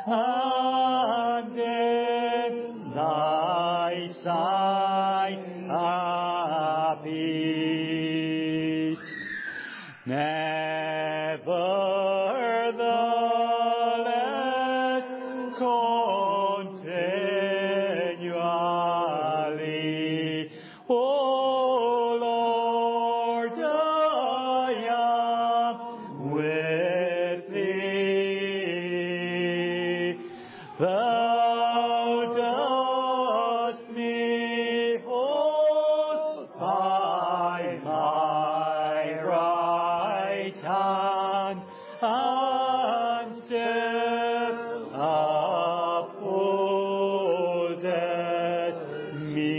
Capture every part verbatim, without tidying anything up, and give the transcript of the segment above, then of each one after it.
and in thy sight a peace. Nevertheless, continually, O Lord, I am with thee. Thou dost me hold by my right hand, and still upholdest me.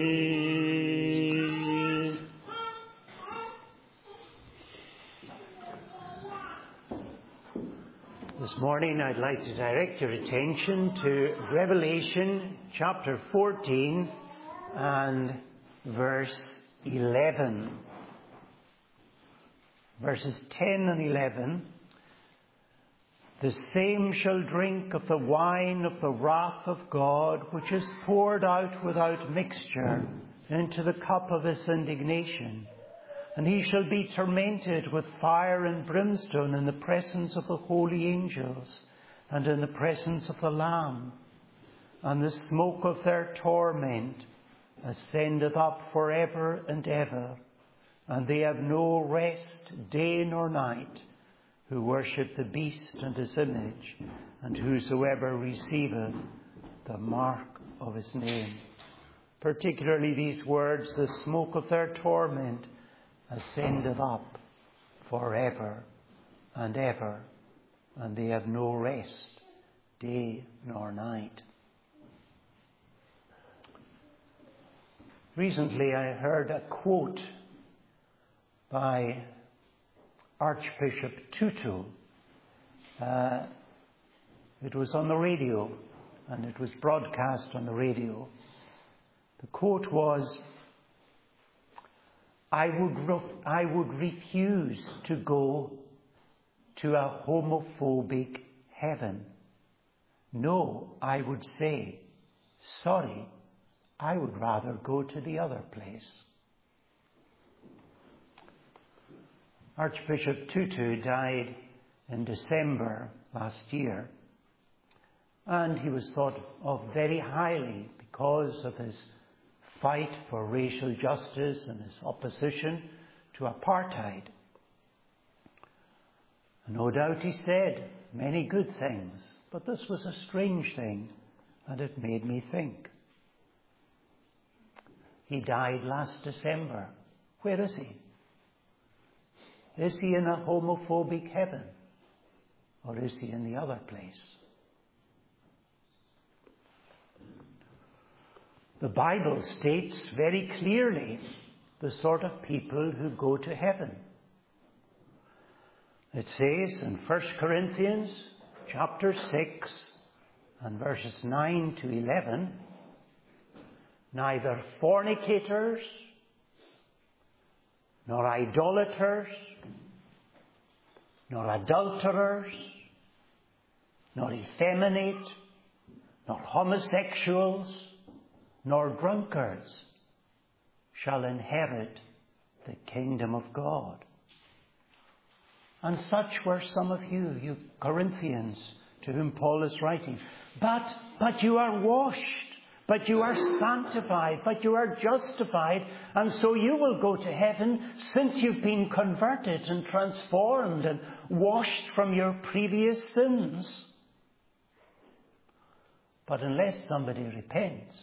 This morning I'd like to direct your attention to Revelation chapter fourteen and verse eleven. Verses ten and eleven. The same shall drink of the wine of the wrath of God, which is poured out without mixture into the cup of his indignation. And he shall be tormented with fire and brimstone in the presence of the holy angels and in the presence of the Lamb. And the smoke of their torment ascendeth up forever and ever. And they have no rest day nor night, who worship the beast and his image, and whosoever receiveth the mark of his name. Particularly these words, the smoke of their torment ascendeth up forever and ever, and they have no rest day nor night. Recently I heard a quote by Archbishop Tutu. Uh, it was on the radio, and it was broadcast on the radio. The quote was, I would, re- I would refuse to go to a homophobic heaven. No, I would say, sorry, I would rather go to the other place. Archbishop Tutu died in December last year, and he was thought of very highly because of his fight for racial justice and his opposition to apartheid. No doubt he said many good things, but this was a strange thing, and it made me think. He died last December. Where is he? Is he in a homophobic heaven? Or is he in the other place? The Bible states very clearly the sort of people who go to heaven. It says in First Corinthians chapter six and verses nine to eleven, neither fornicators, nor idolaters, nor adulterers, nor effeminate, nor homosexuals, nor drunkards shall inherit the kingdom of God. And such were some of you, you Corinthians, to whom Paul is writing. But, but you are washed, but you are sanctified, but you are justified, and so you will go to heaven since you've been converted and transformed and washed from your previous sins. But unless somebody repents,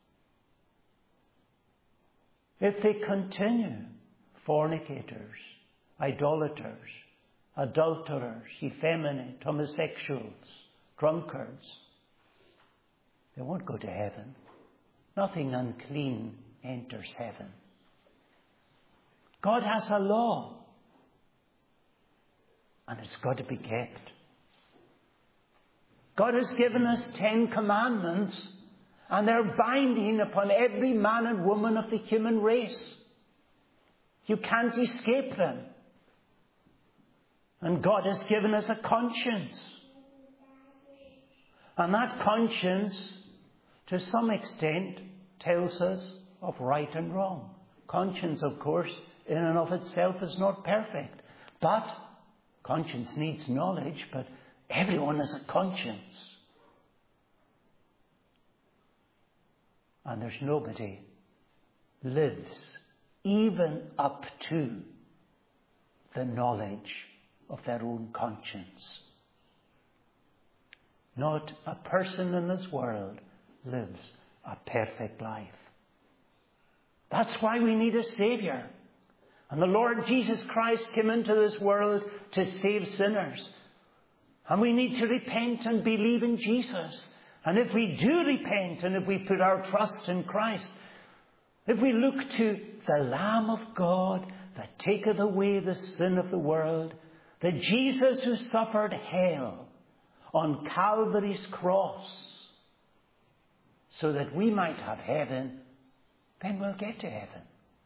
if they continue, fornicators, idolaters, adulterers, effeminate, homosexuals, drunkards, they won't go to heaven. Nothing unclean enters heaven. God has a law, and it's got to be kept. God has given us Ten Commandments, and they're binding upon every man and woman of the human race. You can't escape them. And God has given us a conscience. And that conscience, to some extent, tells us of right and wrong. Conscience, of course, in and of itself is not perfect. But conscience needs knowledge, but everyone has a conscience. And there's nobody lives even up to the knowledge of their own conscience. Not a person in this world lives a perfect life. That's why we need a Saviour. And the Lord Jesus Christ came into this world to save sinners. And we need to repent and believe in Jesus. And if we do repent and if we put our trust in Christ, if we look to the Lamb of God that taketh away the sin of the world, the Jesus who suffered hell on Calvary's cross so that we might have heaven, then we'll get to heaven.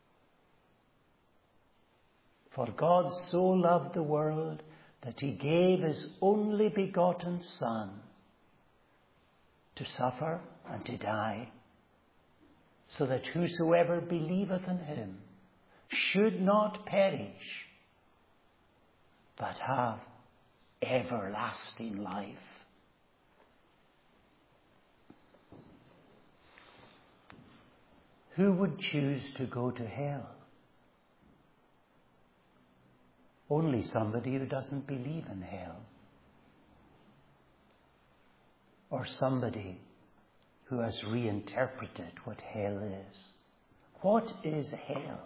For God so loved the world that he gave his only begotten Son to suffer and to die, so that whosoever believeth in him should not perish, but have everlasting life. Who would choose to go to hell? Only somebody who doesn't believe in hell. Or somebody who has reinterpreted what hell is. What is hell?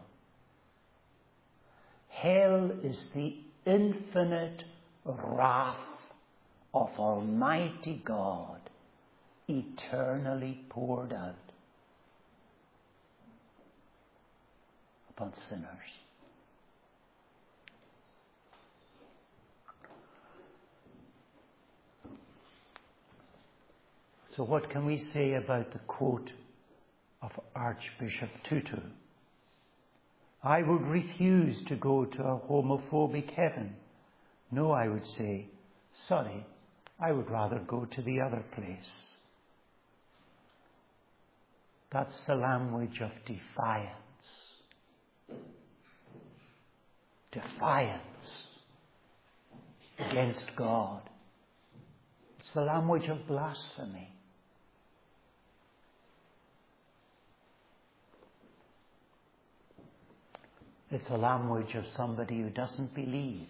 Hell is the infinite wrath of Almighty God, eternally poured out upon sinners. So what can we say about the quote of Archbishop Tutu? I would refuse to go to a homophobic heaven. No, I would say, sorry, I would rather go to the other place. That's the language of defiance. Defiance against God. It's the language of blasphemy. It's a language of somebody who doesn't believe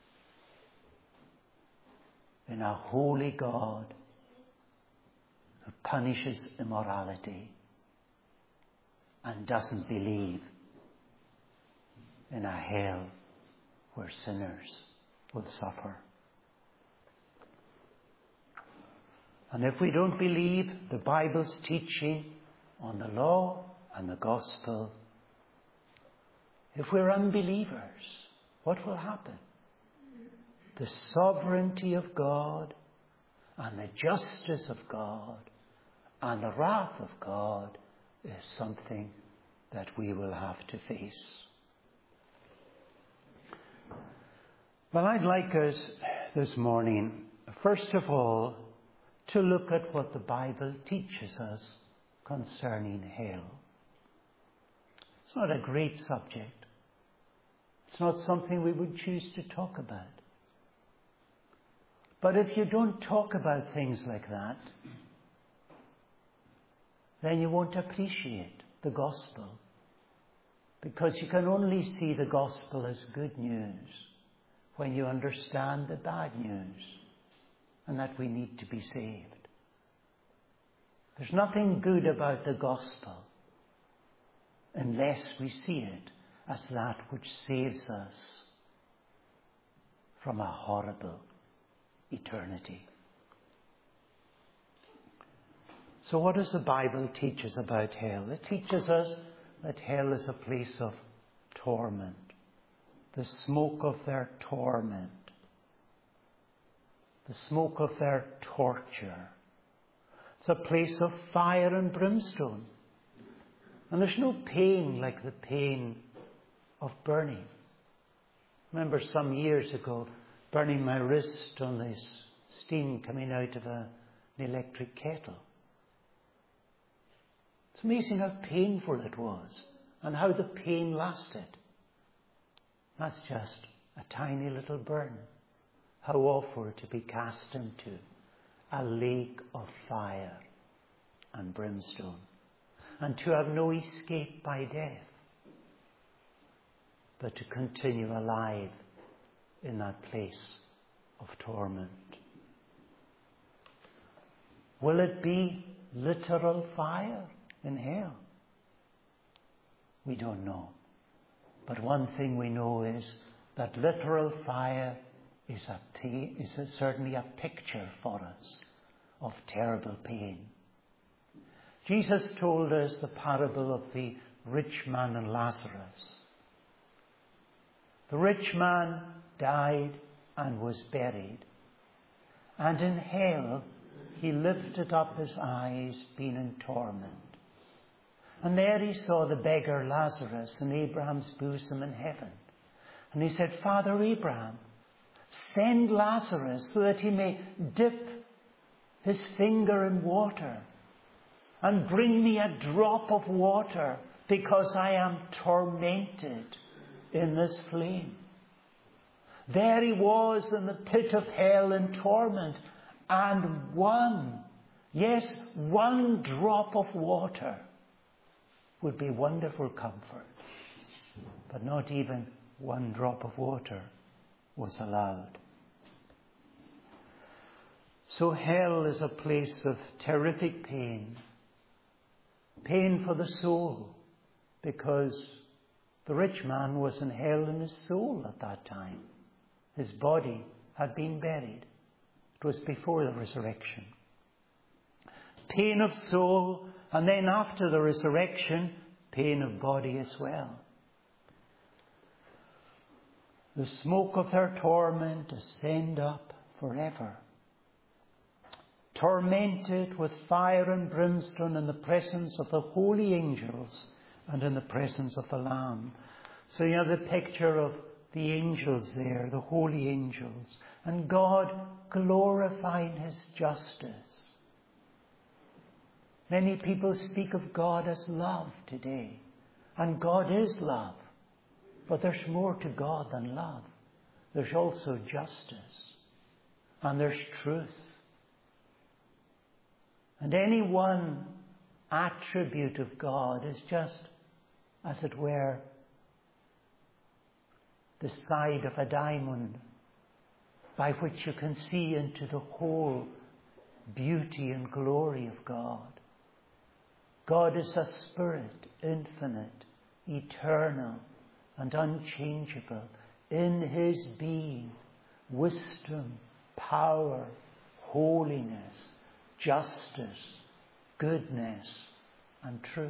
in a holy God who punishes immorality and doesn't believe in a hell where sinners will suffer. And if we don't believe the Bible's teaching on the law and the gospel, if we're unbelievers, what will happen? The sovereignty of God and the justice of God and the wrath of God is something that we will have to face. Well, I'd like us this morning, first of all, to look at what the Bible teaches us concerning hell. It's not a great subject. It's not something we would choose to talk about. But if you don't talk about things like that, then you won't appreciate the gospel. Because you can only see the gospel as good news when you understand the bad news and that we need to be saved. There's nothing good about the gospel unless we see it as that which saves us from a horrible eternity. So what does the Bible teach us about hell? It teaches us that hell is a place of torment, the smoke of their torment, the smoke of their torture. It's a place of fire and brimstone. And there's no pain like the pain of burning. I remember some years ago burning my wrist on this steam coming out of a an electric kettle. It's amazing how painful it was and how the pain lasted. That's just a tiny little burn. How awful to be cast into a lake of fire and brimstone, and to have no escape by death, but to continue alive in that place of torment. Will it be literal fire in hell? We don't know. But one thing we know is that literal fire is, a t- is a, certainly a picture for us of terrible pain. Jesus told us the parable of the rich man and Lazarus. The rich man died and was buried, and in hell he lifted up his eyes, being in torment. And there he saw the beggar Lazarus in Abraham's bosom in heaven. And he said, Father Abraham, send Lazarus so that he may dip his finger in water and bring me a drop of water, because I am tormented in this flame. There he was in the pit of hell in torment, and one, yes, one drop of water would be wonderful comfort. But not even one drop of water was allowed. So hell is a place of terrific pain. Pain for the soul, because the rich man was in hell in his soul at that time. His body had been buried. It was before the resurrection. Pain of soul, and then after the resurrection, pain of body as well. The smoke of their torment ascend up forever, tormented with fire and brimstone in the presence of the holy angels and in the presence of the Lamb. So you have the picture of the angels there, the holy angels, and God glorifying his justice. Many people speak of God as love today, and God is love. But there's more to God than love. There's also justice, and there's truth. And any one attribute of God is just, as it were, the side of a diamond by which you can see into the whole beauty and glory of God. God is a spirit, infinite, eternal, and unchangeable in his being, wisdom, power, holiness, justice, goodness, and truth.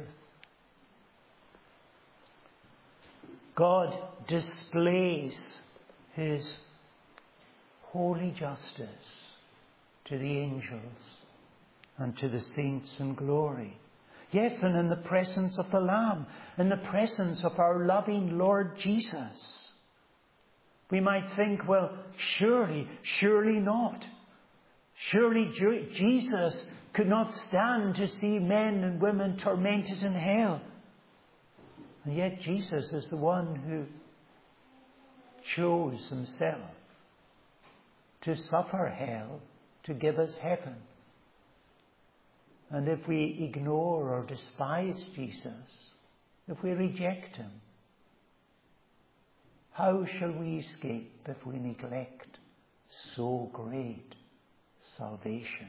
God displays his holy justice to the angels and to the saints in glory. Yes, and in the presence of the Lamb, in the presence of our loving Lord Jesus. We might think, well, surely, surely not. Surely Jesus could not stand to see men and women tormented in hell. And yet Jesus is the one who chose himself to suffer hell to give us heaven. And if we ignore or despise Jesus, if we reject him, how shall we escape if we neglect so great salvation?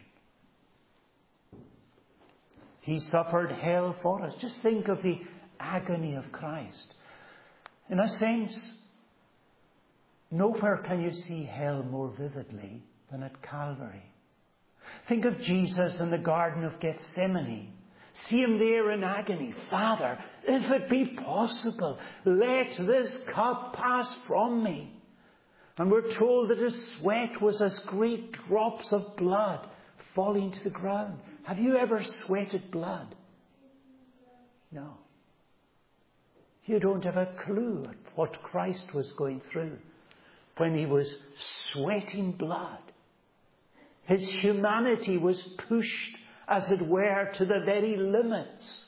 He suffered hell for us. Just think of the agony of Christ. In a sense, nowhere can you see hell more vividly than at Calvary. Think of Jesus in the Garden of Gethsemane. See him there in agony. Father, if it be possible, let this cup pass from me. And we're told that his sweat was as great drops of blood falling to the ground. Have you ever sweated blood? No. You don't have a clue at what Christ was going through when he was sweating blood. His humanity was pushed, as it were, to the very limits,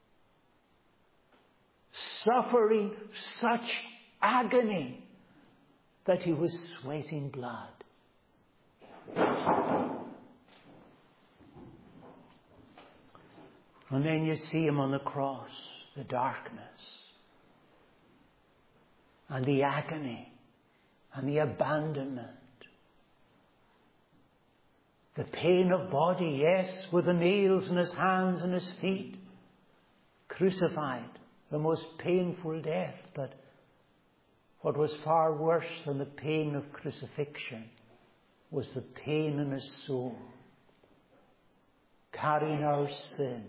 suffering such agony that he was sweating blood. And then you see him on the cross, the darkness and the agony and the abandonment. The pain of body, yes, with the nails in his hands and his feet. Crucified, the most painful death. But what was far worse than the pain of crucifixion was the pain in his soul, carrying our sin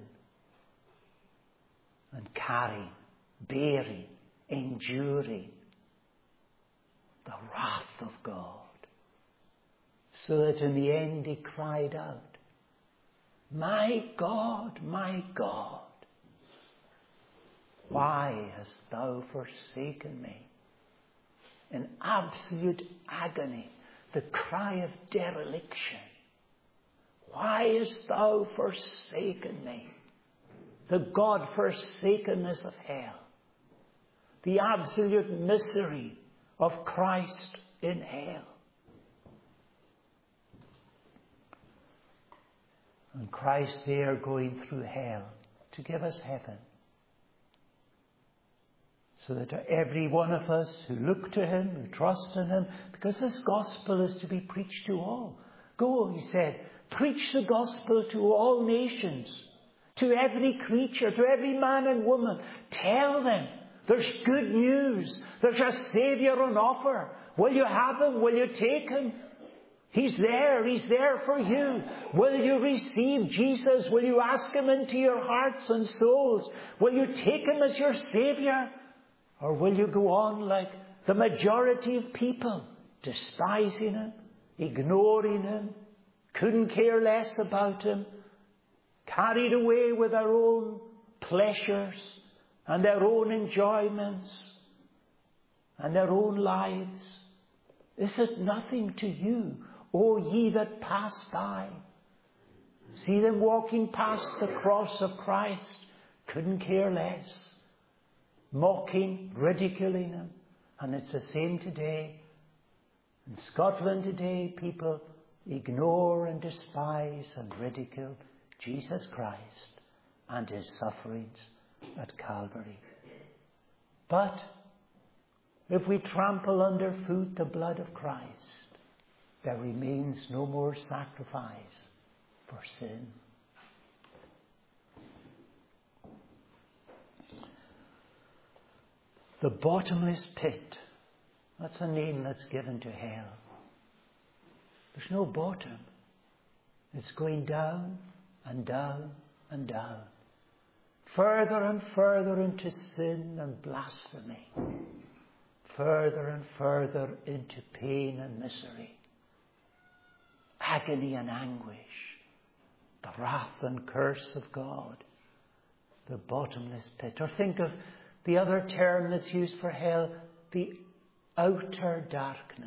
and carrying, bearing, enduring the wrath of God. So that in the end he cried out, "My God, my God, why hast thou forsaken me?" In absolute agony, the cry of dereliction. "Why hast thou forsaken me?" The God-forsakenness of hell. The absolute misery of Christ in hell. And Christ there going through hell to give us heaven. So that every one of us who look to him, who trust in him, because this gospel is to be preached to all. Go, he said, preach the gospel to all nations, to every creature, to every man and woman. Tell them there's good news. There's a Saviour on offer. Will you have him? Will you take him? He's there. He's there for you. Will you receive Jesus? Will you ask him into your hearts and souls? Will you take him as your Saviour? Or will you go on like the majority of people, despising him, ignoring him, couldn't care less about him, carried away with their own pleasures and their own enjoyments and their own lives? Is it nothing to you, O ye that pass by? See them walking past the cross of Christ, couldn't care less, mocking, ridiculing him. And it's the same today. In Scotland today, people ignore and despise and ridicule Jesus Christ and his sufferings at Calvary. But if we trample underfoot the blood of Christ, there remains no more sacrifice for sin. The bottomless pit, that's a name that's given to hell. There's no bottom. It's going down and down and down. Further and further into sin and blasphemy. Further and further into pain and misery. Agony and anguish. The wrath and curse of God. The bottomless pit. Or think of the other term that's used for hell, the outer darkness.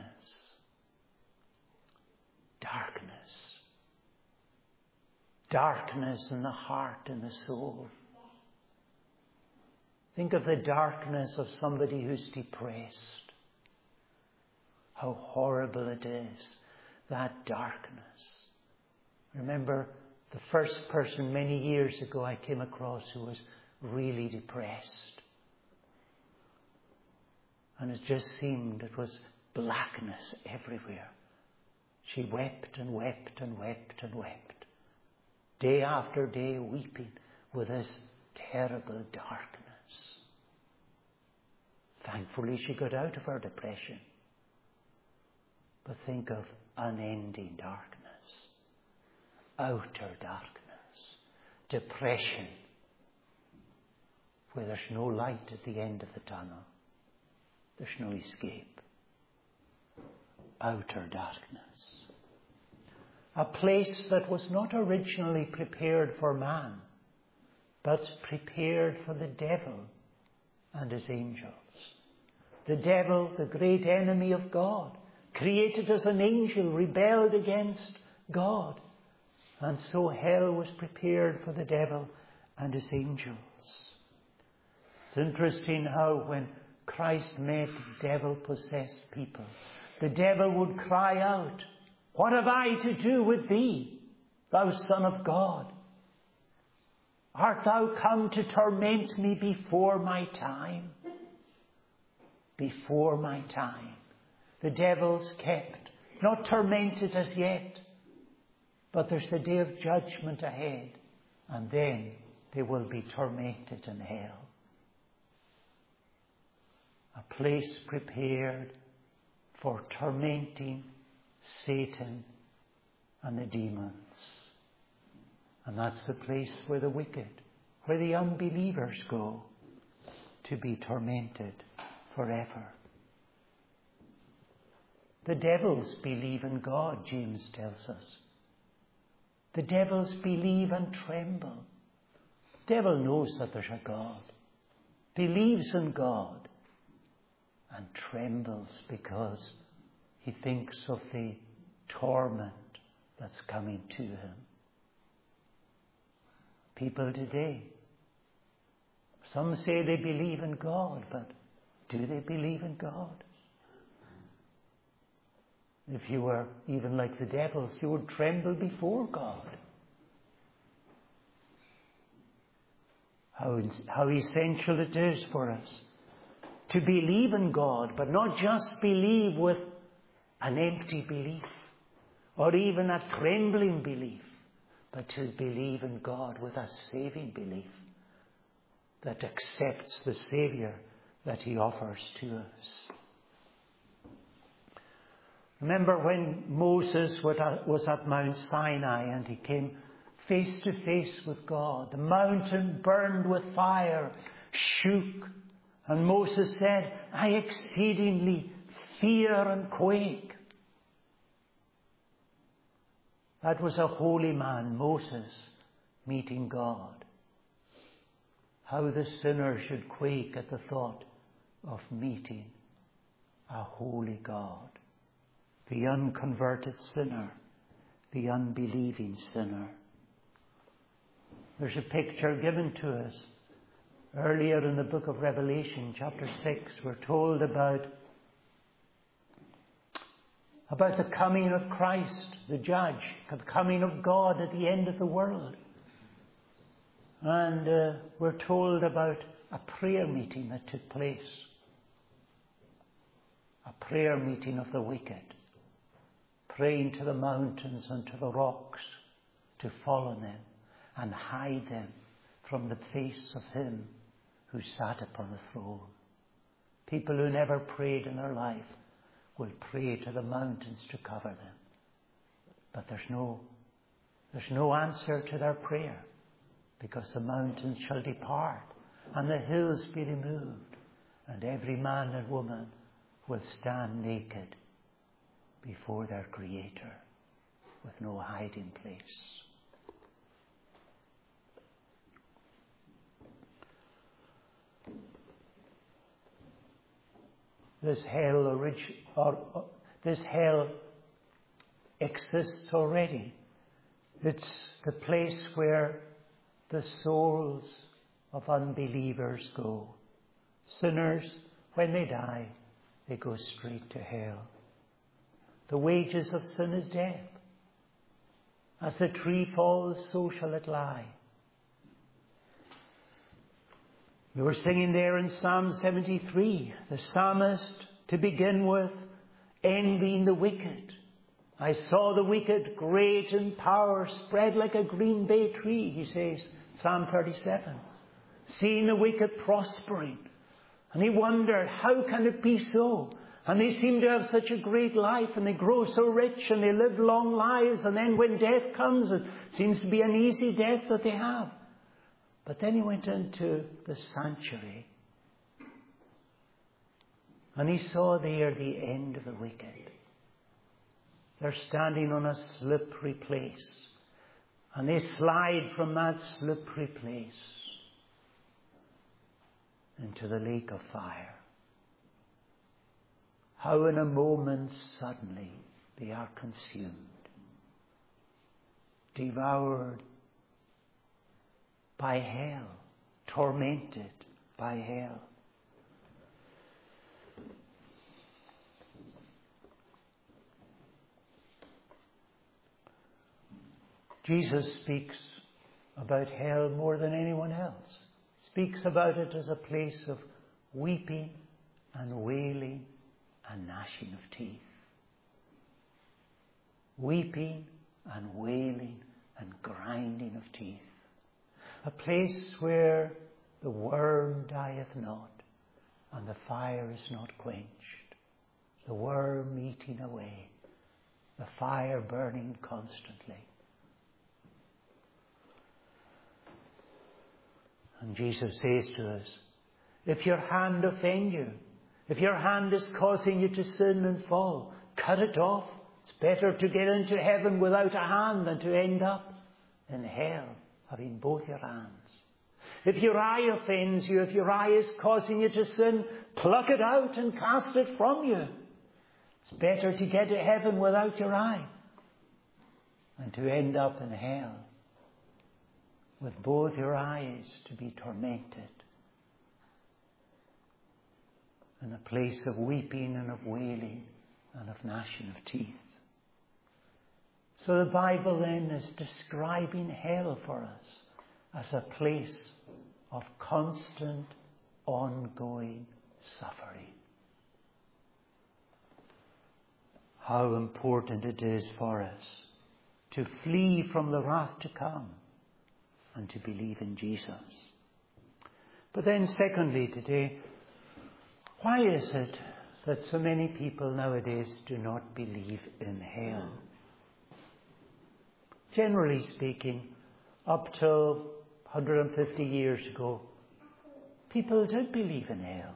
Darkness. Darkness in the heart and the soul. Think of the darkness of somebody who's depressed. How horrible it is, that darkness. Remember the first person many years ago I came across who was really depressed. And it just seemed it was blackness everywhere. She wept and wept and wept and wept. Day after day weeping with this terrible darkness. Thankfully she got out of her depression. But think of unending darkness. Outer darkness. Depression. Where there's no light at the end of the tunnel. There's no escape. Outer darkness. A place that was not originally prepared for man, but prepared for the devil and his angels. The devil, the great enemy of God, created as an angel, rebelled against God. And so hell was prepared for the devil and his angels. It's interesting how when Christ met devil-possessed people, the devil would cry out, "What have I to do with thee, thou Son of God? Art thou come to torment me before my time?" Before my time. The devil's kept, not tormented as yet, but there's the day of judgment ahead, and then they will be tormented in hell. A place prepared for tormenting Satan and the demons. And that's the place where the wicked, where the unbelievers go to be tormented forever. The devils believe in God, James tells us. The devils believe and tremble. The devil knows that there's a God, believes in God, and trembles because he thinks of the torment that's coming to him. People today, some say they believe in God, but do they believe in God? If you were even like the devils, you would tremble before God. How, how essential it is for us to believe in God, but not just believe with an empty belief or even a trembling belief, but to believe in God with a saving belief that accepts the Saviour that he offers to us. Remember when Moses was at Mount Sinai and he came face to face with God. The mountain burned with fire, shook, and Moses said, "I exceedingly fear and quake." That was a holy man, Moses, meeting God. How the sinner should quake at the thought of meeting a holy God. The unconverted sinner, the unbelieving sinner. There's a picture given to us. Earlier in the book of Revelation, chapter six, we're told about, about the coming of Christ, the judge, the coming of God at the end of the world. And uh, we're told about a prayer meeting that took place. A prayer meeting of the wicked, praying to the mountains and to the rocks to follow them and hide them from the face of him who sat upon the throne. People who never prayed in their life will pray to the mountains to cover them. But there's no, there's no answer to their prayer, because the mountains shall depart and the hills be removed, and every man and woman will stand naked before their Creator with no hiding place. This hell, orig- or, or, this hell exists already. It's the place where the souls of unbelievers go. Sinners, when they die, they go straight to hell. The wages of sin is death. As the tree falls, so shall it lie. We were singing there in Psalm seventy-three, the psalmist, to begin with, envying the wicked. I saw the wicked great in power, spread like a green bay tree, he says, Psalm thirty-seven. Seeing the wicked prospering. And he wondered, how can it be so? And they seem to have such a great life, and they grow so rich, and they live long lives, and then when death comes, it seems to be an easy death that they have. But then he went into the sanctuary, and he saw there the end of the wicked. They're standing on a slippery place, and they slide from that slippery place into the lake of fire. How in a moment suddenly they are consumed. devoured by hell, tormented by hell. Jesus speaks about hell more than anyone else. Speaks about it as a place of weeping and wailing and gnashing of teeth. Weeping and wailing and grinding of teeth. A place where the worm dieth not and the fire is not quenched. The worm eating away, the fire burning constantly. And Jesus says to us, if your hand offend you, if your hand is causing you to sin and fall, cut it off. It's better to get into heaven without a hand than to end up in hell, having both your hands. If your eye offends you, if your eye is causing you to sin, pluck it out and cast it from you. It's better to get to heaven without your eye than to end up in hell with both your eyes to be tormented in a place of weeping and of wailing and of gnashing of teeth. So the Bible then is describing hell for us as a place of constant, ongoing suffering. How important it is for us to flee from the wrath to come and to believe in Jesus. But then secondly today, why is it that so many people nowadays do not believe in hell? Generally speaking, up till one hundred fifty years ago, people did believe in hell.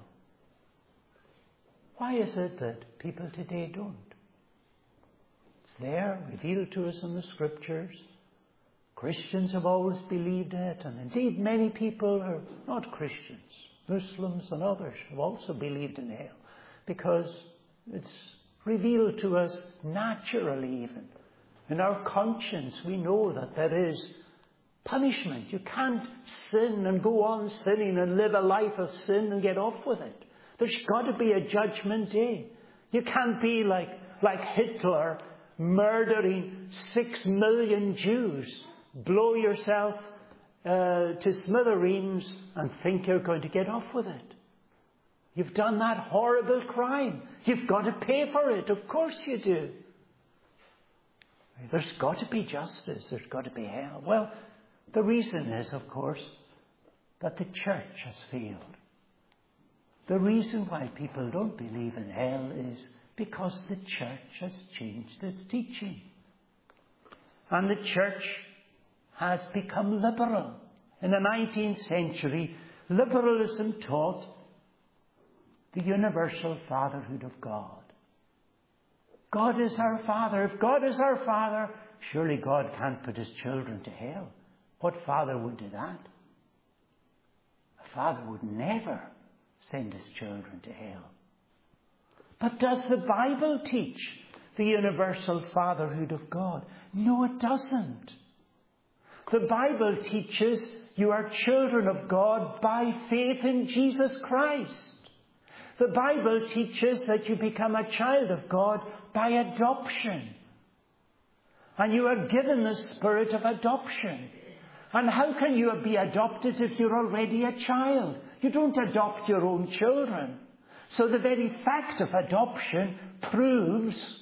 Why is it that people today don't? It's there, revealed to us in the Scriptures. Christians have always believed it, and indeed many people who are not Christians, Muslims and others, have also believed in hell, because it's revealed to us naturally even. In our conscience we know that there is punishment. You can't sin and go on sinning and live a life of sin and get off with it. There's got to be a judgment day. You can't be like, like Hitler, murdering six million Jews, blow yourself uh, to smithereens and think you're going to get off with it. You've done that horrible crime. You've got to pay for it. Of course you do. There's got to be justice. There's got to be hell. Well, the reason is, of course, that the church has failed. The reason why people don't believe in hell is because the church has changed its teaching. And the church has become liberal. In the nineteenth century, liberalism taught the universal fatherhood of God. God is our Father. If God is our Father, surely God can't put his children to hell. What father would do that? A father would never send his children to hell. But does the Bible teach the universal fatherhood of God? No, it doesn't. The Bible teaches you are children of God by faith in Jesus Christ. The Bible teaches that you become a child of God by adoption. And you are given the spirit of adoption. And how can you be adopted if you're already a child? You don't adopt your own children. So the very fact of adoption proves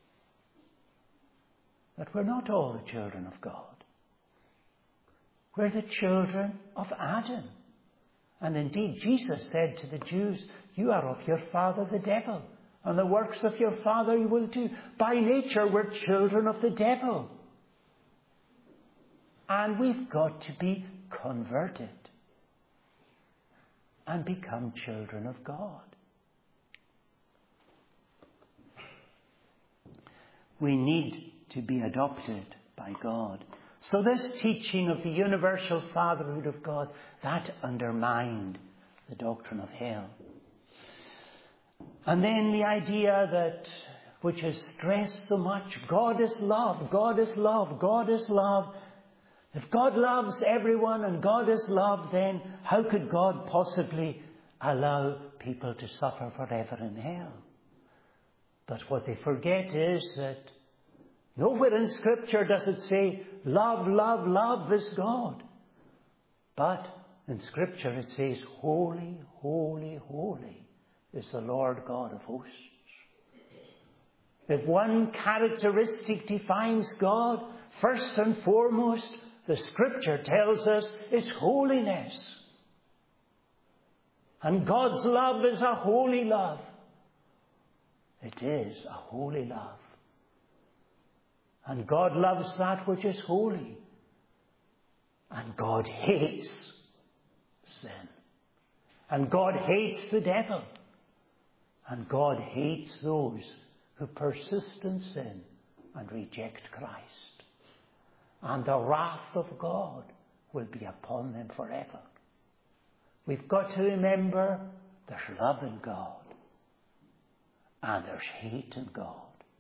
that we're not all the children of God. We're the children of Adam. And indeed, Jesus said to the Jews, you are of your father the devil, and the works of your father you will do. By nature, we're children of the devil. And we've got to be converted and become children of God. We need to be adopted by God. So this teaching of the universal fatherhood of God, that undermined the doctrine of hell. And then the idea that which is stressed so much. God is love, God is love, God is love. If God loves everyone and God is love, then how could God possibly allow people to suffer forever in hell? But what they forget is that nowhere in Scripture does it say, love, love, love is God. But in Scripture it says, holy, holy, holy is the Lord God of hosts. If one characteristic defines God, first and foremost, the Scripture tells us it's holiness. And God's love is a holy love. It is a holy love. And God loves that which is holy. And God hates sin. And God hates the devil. And God hates those who persist in sin and reject Christ. And the wrath of God will be upon them forever. We've got to remember there's love in God. And there's hate in God.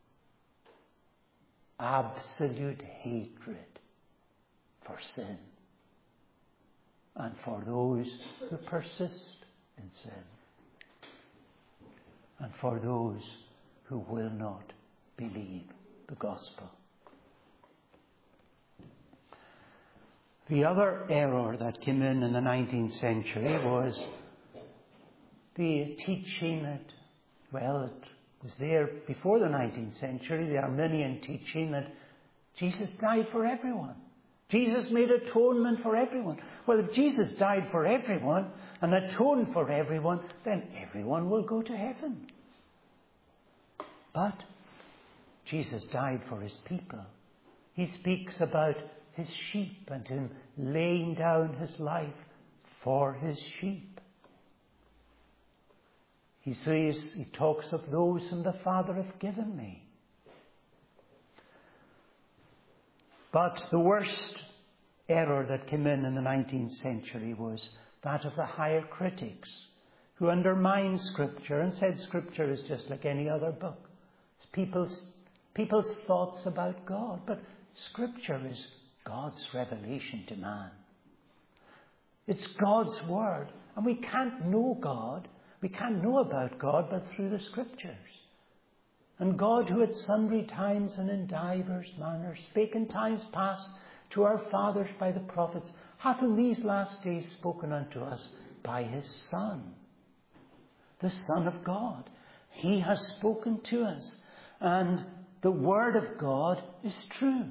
Absolute hatred for sin. And for those who persist in sin. And for those who will not believe the gospel. The other error that came in in the nineteenth century was the teaching that, well, it was there before the nineteenth century, the Arminian teaching that Jesus died for everyone. Jesus made atonement for everyone. Well, if Jesus died for everyone and atoned for everyone, then everyone will go to heaven. But Jesus died for his people. He speaks about his sheep and him laying down his life for his sheep. He says, he talks of those whom the Father hath given me. But the worst error that came in in the nineteenth century was that of the higher critics, who undermined Scripture and said Scripture is just like any other book. It's people's, people's thoughts about God. But Scripture is God's revelation to man. It's God's Word. And we can't know God, we can't know about God but through the Scriptures. And God, who at sundry times and in divers manners spake in times past to our fathers by the prophets, hath in these last days spoken unto us by his Son, the Son of God. He has spoken to us, and the Word of God is true.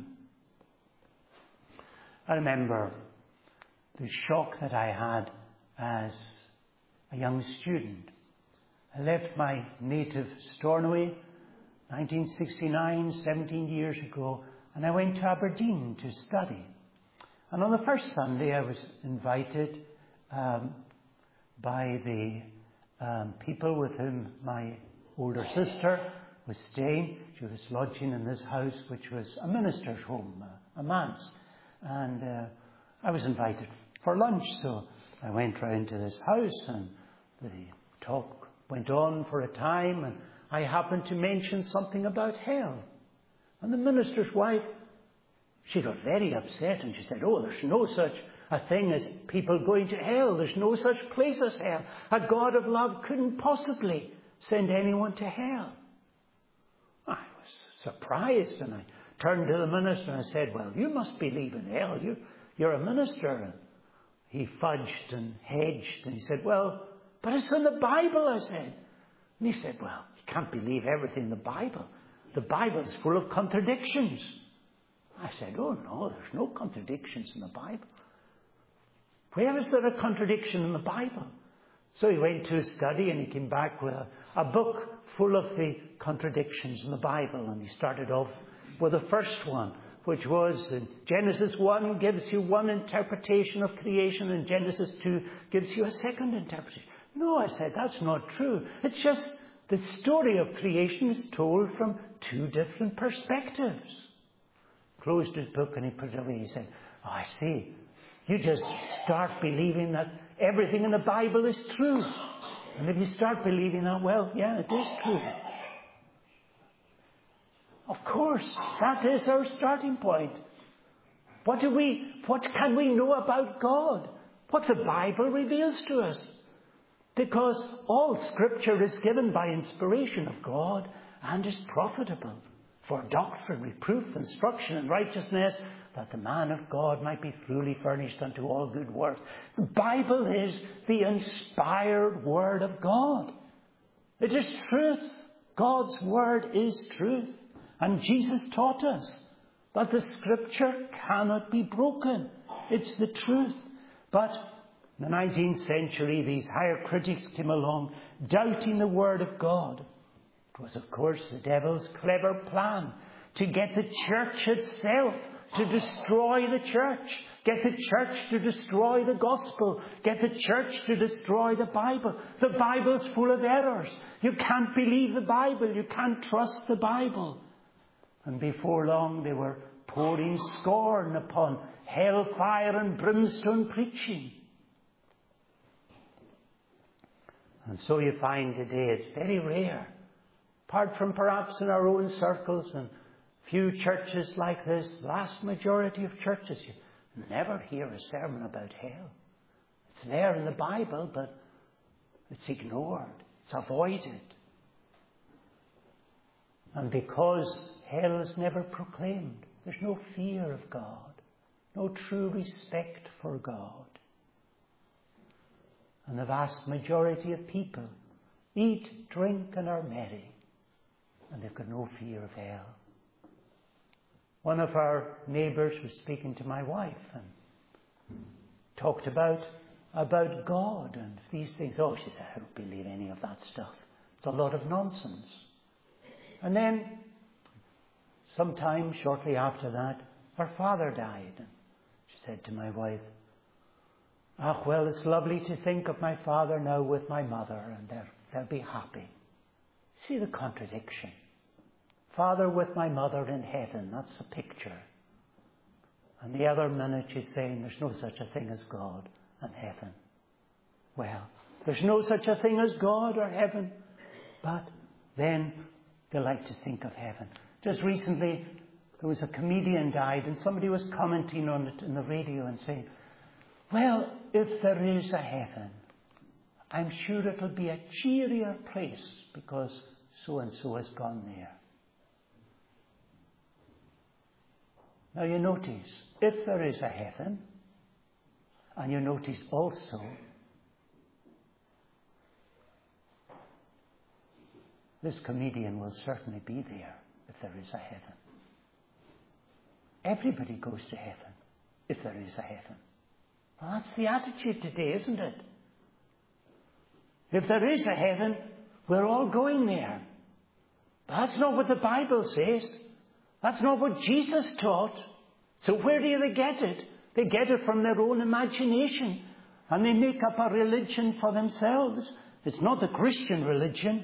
I remember the shock that I had as a young student. I left my native Stornoway, nineteen sixty-nine, seventeen years ago, and I went to Aberdeen to study. And on the first Sunday I was invited um, by the um, people with whom my older sister was staying. She was lodging in this house, which was a minister's home, a, a manse. And uh, I was invited for lunch, so I went round to this house, and the talk went on for a time, and I happened to mention something about hell. And the minister's wife, she got very upset, and she said, oh, there's no such a thing as people going to hell. There's no such place as hell. A God of love couldn't possibly send anyone to hell. I was surprised, and I turned to the minister and I said, well, you must believe in hell. You, you're a minister. And he fudged and hedged, and he said, well, but it's in the Bible, I said. And he said, well, you can't believe everything in the Bible. The Bible is full of contradictions. I said, oh no, there's no contradictions in the Bible. Where is there a contradiction in the Bible? So he went to his study and he came back with a, a book full of the contradictions in the Bible. And he started off with the first one, which was in Genesis one gives you one interpretation of creation, and Genesis two gives you a second interpretation. No, I said, that's not true. It's just the story of creation is told from two different perspectives. Closed his book and he put it away. He said, oh, I see. You just start believing that everything in the Bible is true. And if you start believing that, well, yeah, it is true. Of course, that is our starting point. What do we, what can we know about God? What the Bible reveals to us. Because all Scripture is given by inspiration of God and is profitable for doctrine, reproof, instruction, and righteousness, that the man of God might be truly furnished unto all good works. The Bible is the inspired Word of God. It is truth. God's Word is truth. And Jesus taught us that the Scripture cannot be broken. It's the truth. But in the nineteenth century, these higher critics came along, doubting the Word of God. It was, of course, the devil's clever plan to get the church itself to destroy the church, get the church to destroy the gospel, get the church to destroy the Bible. The Bible's full of errors. You can't believe the Bible. You can't trust the Bible. And before long, they were pouring scorn upon hellfire and brimstone preaching. And so you find today it's very rare, apart from perhaps in our own circles and few churches like this, the vast majority of churches, you never hear a sermon about hell. It's there in the Bible, but it's ignored. It's avoided. And because hell is never proclaimed, there's no fear of God, no true respect for God. And the vast majority of people eat, drink, and are merry, and they've got no fear of hell. One of our neighbours was speaking to my wife and talked about, about God and these things. Oh, she said, I don't believe any of that stuff. It's a lot of nonsense. And then, sometime shortly after that, her father died. And she said to my wife, ah, well, it's lovely to think of my father now with my mother, and they're, they'll be happy. See the contradiction. Father with my mother in heaven, that's a picture. And the other minute she's saying there's no such a thing as God and heaven. Well, there's no such a thing as God or heaven, but then they like to think of heaven. Just recently, there was a comedian died, and somebody was commenting on it in the radio and saying, well, if there is a heaven, I'm sure it'll be a cheerier place because so-and-so has gone there. Now you notice, if there is a heaven, and you notice also this comedian will certainly be there if there is a heaven. Everybody goes to heaven if there is a heaven. Well, that's the attitude today, isn't it? If there is a heaven, we're all going there. But that's not what the Bible says. That's not what Jesus taught. So where do they get it? They get it from their own imagination. And they make up a religion for themselves. It's not the Christian religion.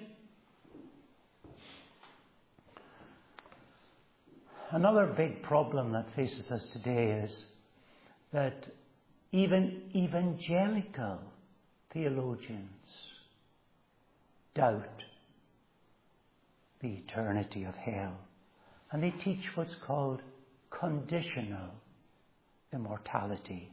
Another big problem that faces us today is that even evangelical theologians doubt the eternity of hell. And they teach what's called conditional immortality.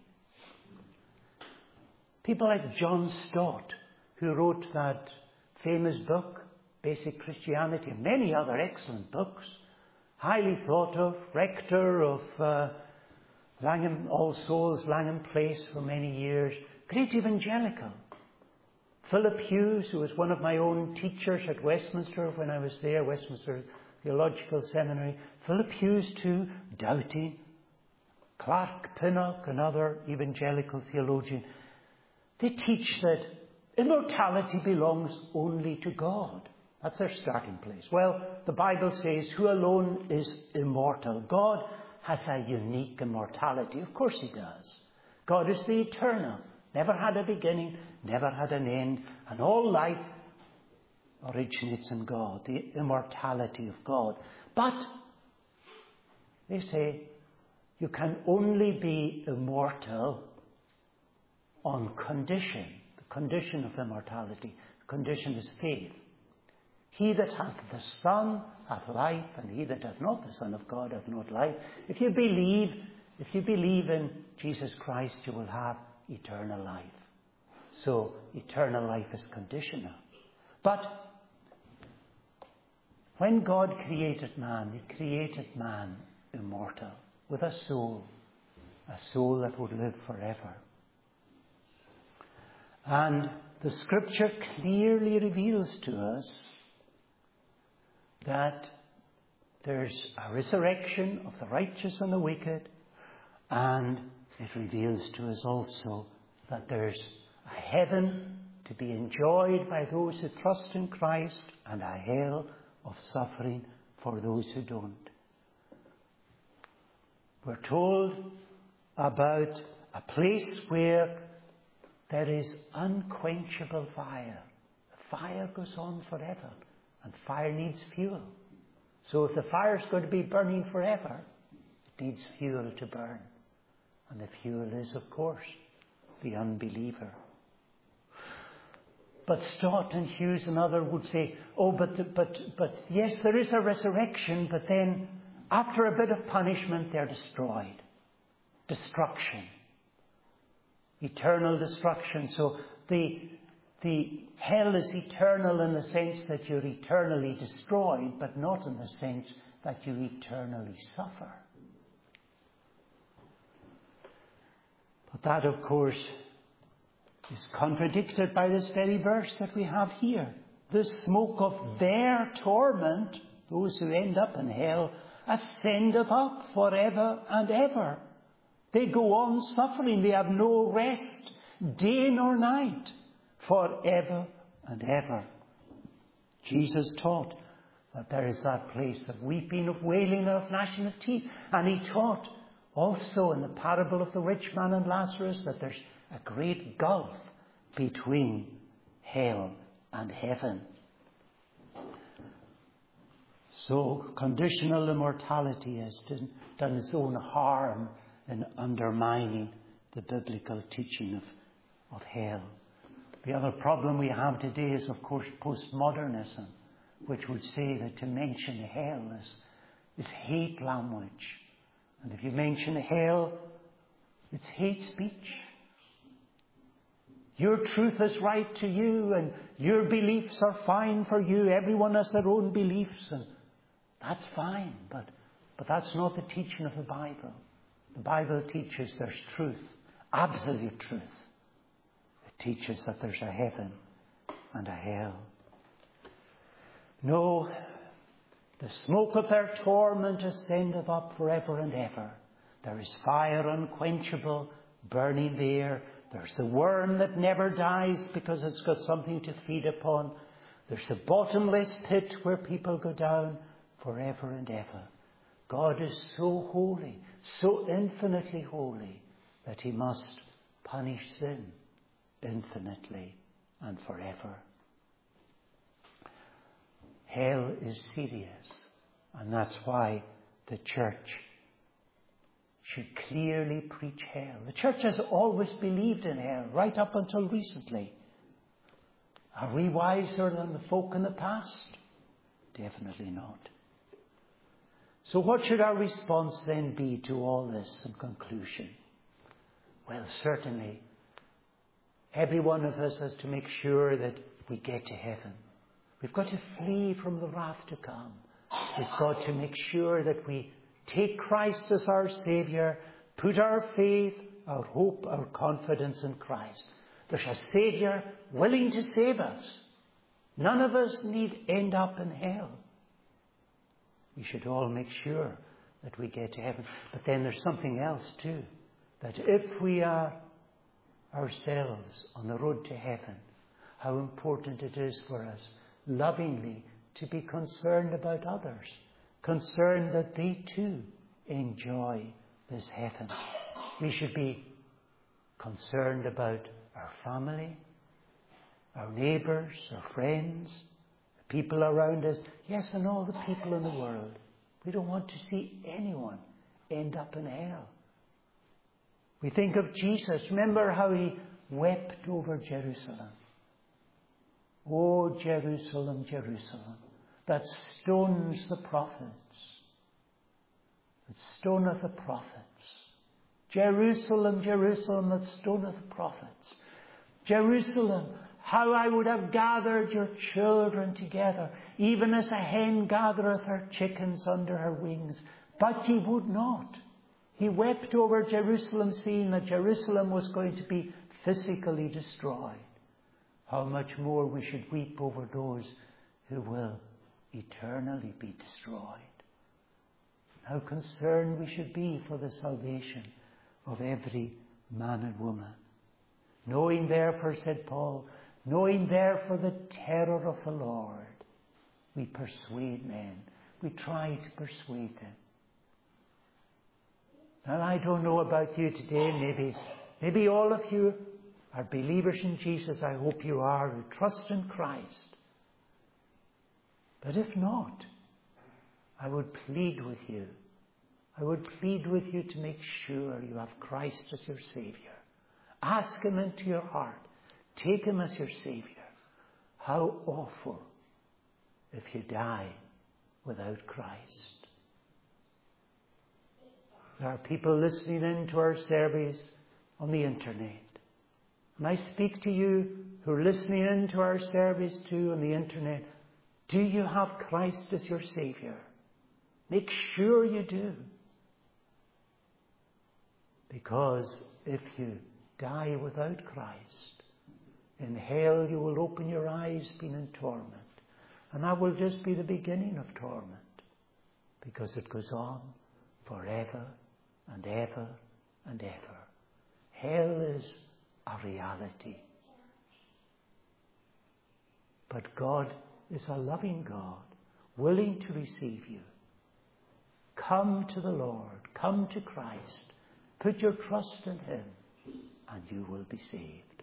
People like John Stott, who wrote that famous book, Basic Christianity, and many other excellent books, highly thought of, rector of uh, Langham, All Souls, Langham Place for many years, great evangelical. Philip Hughes, who was one of my own teachers at Westminster when I was there, Westminster Theological Seminary. Philip Hughes too, doubting. Clark Pinnock, another evangelical theologian. They teach that immortality belongs only to God. That's their starting place. Well, the Bible says who alone is immortal. God has a unique immortality. Of course he does. God is the eternal. Never had a beginning, never had an end. And all life originates in God, the immortality of God. But they say you can only be immortal on condition. The condition of immortality, the condition is faith. He that hath the Son hath life, and he that hath not the Son of God hath not life. If you believe, if you believe in Jesus Christ, you will have eternal life. So eternal life is conditional. But when God created man, he created man immortal, with a soul, a soul that would live forever. And the Scripture clearly reveals to us that there's a resurrection of the righteous and the wicked, and it reveals to us also that there's a heaven to be enjoyed by those who trust in Christ, and a hell of suffering for those who don't. We're told about a place where there is unquenchable fire. The fire goes on forever, and fire needs fuel. So if the fire is going to be burning forever, it needs fuel to burn. And the fuel is, of course, the unbeliever. But Stott and Hughes and others would say, oh, but, but, but yes, there is a resurrection, but then after a bit of punishment, they're destroyed. Destruction. Eternal destruction. So the, the hell is eternal in the sense that you're eternally destroyed, but not in the sense that you eternally suffer. But that, of course, is contradicted by this very verse that we have here. The smoke of their torment, those who end up in hell, ascendeth up forever and ever. They go on suffering. They have no rest, day nor night, forever and ever. Jesus taught that there is that place of weeping, of wailing, of gnashing of teeth. And he taught also in the parable of the rich man and Lazarus that there's a great gulf between hell and heaven. So conditional immortality has done its own harm in undermining the biblical teaching of, of hell. The other problem we have today is, of course, postmodernism, which would say that to mention hell is, is hate language. And if you mention hell, it's hate speech. Your truth is right to you, and your beliefs are fine for you. Everyone has their own beliefs, and that's fine. But, but that's not the teaching of the Bible. The Bible teaches there's truth, absolute truth. It teaches that there's a heaven and a hell. No, the smoke of their torment ascendeth up forever and ever. There is fire unquenchable burning there. There's the worm that never dies because it's got something to feed upon. There's the bottomless pit where people go down forever and ever. God is so holy, so infinitely holy, that he must punish sin infinitely and forever. Hell is serious, and that's why the church should clearly preach hell. The church has always believed in hell, right up until recently. Are we wiser than the folk in the past? Definitely not. So what should our response then be to all this in conclusion? Well, certainly, every one of us has to make sure that we get to heaven. We've got to flee from the wrath to come. We've got to make sure that we take Christ as our Saviour, put our faith, our hope, our confidence in Christ. There's a Saviour willing to save us. None of us need end up in hell. We should all make sure that we get to heaven. But then there's something else too. That if we are ourselves on the road to heaven, how important it is for us lovingly to be concerned about others. Concerned that they too enjoy this heaven. We should be concerned about our family, our neighbours, our friends, the people around us, yes, and all the people in the world. We don't want to see anyone end up in hell. We think of Jesus. Remember how he wept over Jerusalem. Oh, Jerusalem, Jerusalem, that stones the prophets, that stoneth the prophets. Jerusalem, Jerusalem, that stoneth the prophets. Jerusalem, how I would have gathered your children together, even as a hen gathereth her chickens under her wings. But ye would not. He wept over Jerusalem, seeing that Jerusalem was going to be physically destroyed. How much more we should weep over those who will eternally be destroyed. How concerned we should be for the salvation of every man and woman. Knowing therefore, said Paul, knowing therefore the terror of the Lord, we persuade men. We try to persuade them. Now, I don't know about you today. Maybe, maybe all of you are believers in Jesus. I hope you are, who trust in Christ. But if not, I would plead with you. I would plead with you to make sure you have Christ as your Saviour. Ask Him into your heart. Take Him as your Saviour. How awful if you die without Christ. There are people listening in to our service on the internet. And I speak to you who are listening in to our service too on the internet. Do you have Christ as your Saviour? Make sure you do. Because if you die without Christ, in hell you will open your eyes being in torment. And that will just be the beginning of torment. Because it goes on forever and ever and ever. Hell is a reality. But God is a loving God, willing to receive you. Come to the Lord. Come to Christ. Put your trust in Him, and you will be saved.